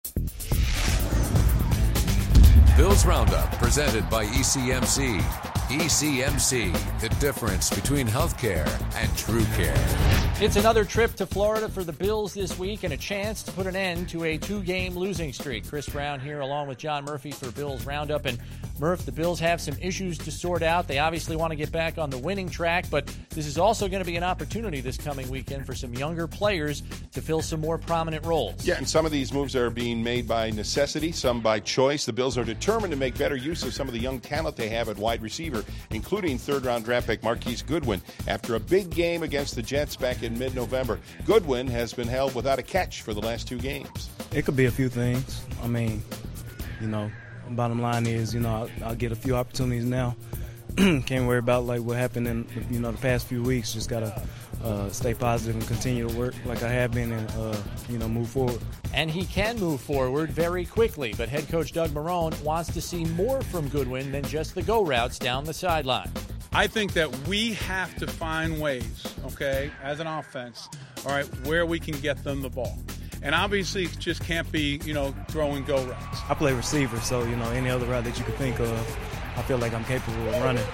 Bills Roundup, presented by ECMC. ECMC, the difference between healthcare and true care. It's another trip to Florida for the Bills this week and a chance to put an end to a 2-game losing streak. Chris Brown here along with John Murphy for Bills Roundup. And Murph, the Bills have some issues to sort out. They obviously want to get back on the winning track, but this is also going to be an opportunity this coming weekend for some younger players to fill some more prominent roles. Yeah, and some of these moves are being made by necessity, some by choice. The Bills are determined to make better use of some of the young talent they have at wide receiver, including third-round draft pick Marquise Goodwin. After a big game against the Jets back in mid-November, Goodwin has been held without a catch for the last 2 games. It could be a few things. I mean, bottom line is, I'll get a few opportunities now. Can't worry about like what happened in the past few weeks. Just gotta stay positive and continue to work like I have been, and move forward. And he can move forward very quickly, but head coach Doug Marrone wants to see more from Goodwin than just the go routes down the sideline. I think that we have to find ways, okay, as an offense, all right, where we can get them the ball. And obviously it just can't be, throwing go routes. I play receiver, so, any other route that you could think of, I feel like I'm capable of running.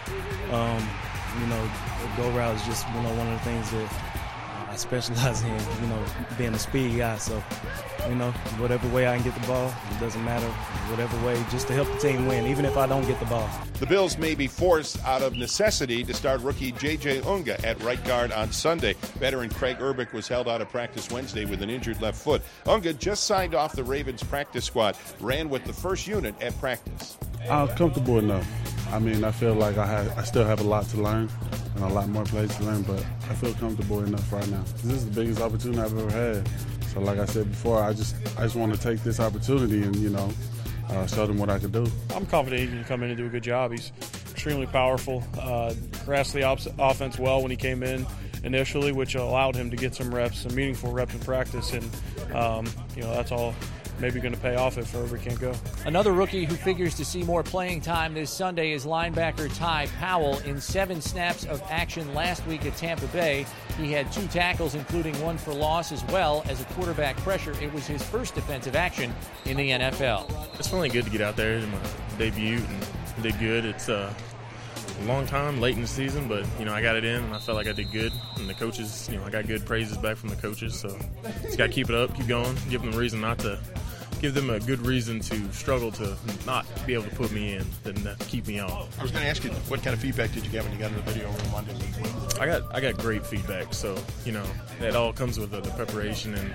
The go route is just, one of the things that I specialize in, being a speed guy. So, whatever way I can get the ball, it doesn't matter. Whatever way, just to help the team win, even if I don't get the ball. The Bills may be forced out of necessity to start rookie J.J. Unga at right guard on Sunday. Veteran Craig Urbick was held out of practice Wednesday with an injured left foot. Unga just signed off the Ravens practice squad, ran with the first unit at practice. I'm comfortable enough. I mean, I feel like I still have a lot to learn and a lot more plays to learn, but I feel comfortable enough right now. This is the biggest opportunity I've ever had. So like I said before, I just want to take this opportunity and, show them what I can do. I'm confident he can come in and do a good job. He's extremely powerful, grasped the offense well when he came in initially, which allowed him to get some reps, some meaningful reps in practice, and, that's all maybe going to pay off if Herbert can't go. Another rookie who figures to see more playing time this Sunday is linebacker Ty Powell. In 7 snaps of action last week at Tampa Bay, he had 2 tackles, including 1 for loss, as well as a quarterback pressure. It was his first defensive action in the NFL. It's really good to get out there in my debut and did good. It's a long time, late in the season, but, I got it in, and I felt like I did good. And the coaches, I got good praises back from the coaches, so just got to keep it up, keep going, give them a reason not to – give them a good reason to struggle to not be able to put me in than keep me off. I was going to ask you, what kind of feedback did you get when you got in the video room Monday? I got great feedback, so, that all comes with the preparation, and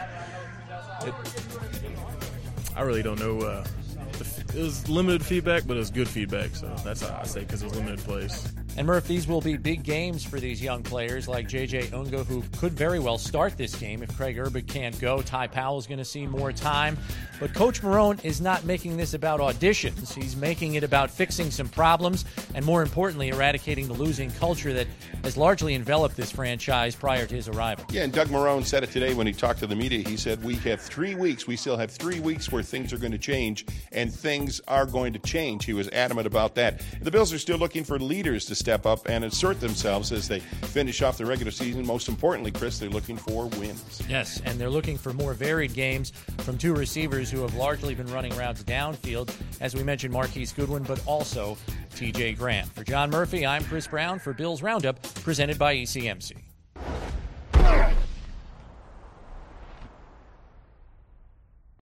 I really don't know. It was limited feedback, but it was good feedback, so that's how I say, because it was limited plays. And Murph, these will be big games for these young players like J.J. Unga, who could very well start this game if Craig Urbick can't go. Ty Powell's going to see more time. But Coach Marrone is not making this about auditions. He's making it about fixing some problems and, more importantly, eradicating the losing culture that has largely enveloped this franchise prior to his arrival. Yeah, and Doug Marrone said it today when he talked to the media. He said, we have 3 weeks. We still have 3 weeks where things are going to change, and things are going to change. He was adamant about that. The Bills are still looking for leaders to step up and assert themselves as they finish off the regular season. Most importantly, Chris, they're looking for wins. Yes, and they're looking for more varied games from 2 receivers who have largely been running routes downfield, as we mentioned, Marquise Goodwin, but also T.J. Grant. For John Murphy, I'm Chris Brown for Bills Roundup, presented by ECMC.